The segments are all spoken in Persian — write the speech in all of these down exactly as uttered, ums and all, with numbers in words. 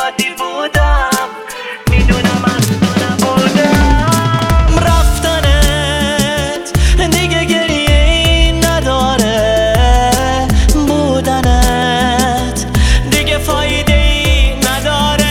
زیادی بودم، میدونم از تو نبودم. رفتنت دیگه گریه ای نداره، بودنت دیگه فایده ای نداره.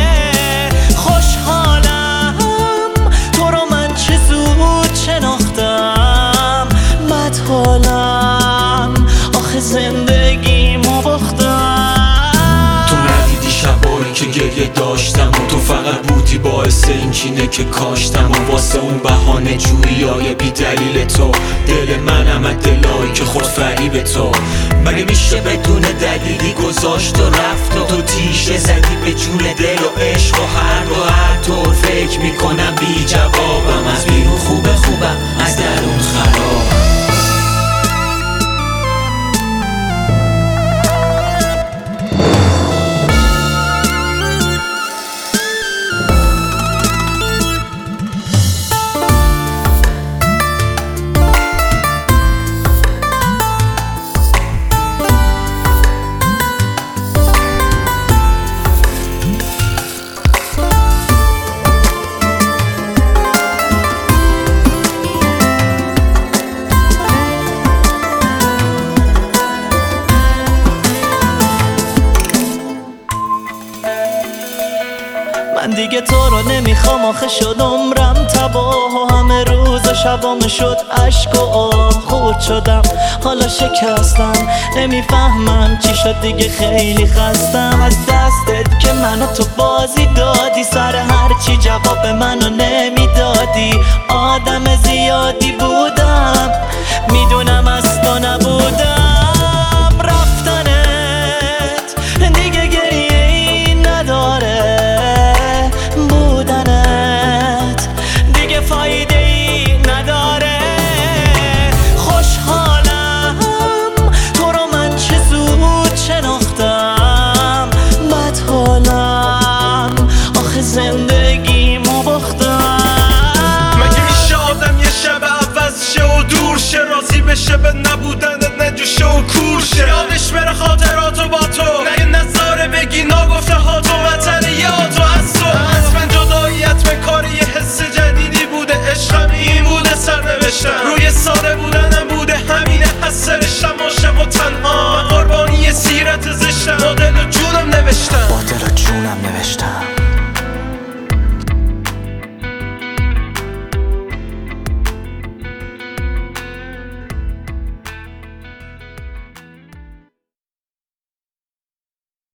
خوشحالم تو رو من چه زود شناختم، بدحالم آخه زندگیمو باختم. تو ندیدی شبایی که گریه داشتم و تو فقط بودی باعث این کینه که کاشتم، و واسه اون بهانه جویی های بی دلیل تو دل منم از دلایی که خود فریب تو. مگه میشه بدون دلیلی گذاشت و رفت و تو تیشه زدی به جون دل و عشق و هر دو هر طور فکر میکنم بی جوابم. از بیرون خوبه خوبم، از درون خرابم. من دیگه تو رو نمیخوام، آخه شد عمرم تباه و همه روز و شبام شد عشق و آه. خورد شدم حالا شکستم، نمیفهمم چی شد دیگه خیلی خستم از دستت که منو تو بازی دادی. سر هرچی جواب منو نمیدادی، آدم زیادی بودم، میدونم از تو نبودم. رفتنت دیگه گریه ای نداره، بودنت دیگه فایده ای نداره. خوشحالم تو رو من چه زود شناختم، بدحالم آخه زندگیمو باختم. مگه میشه آدم یه شب عوض شه و دور شه، راضی بشه به نبودنت نجوشه و کور شه، یادش بره خاطراتو با تو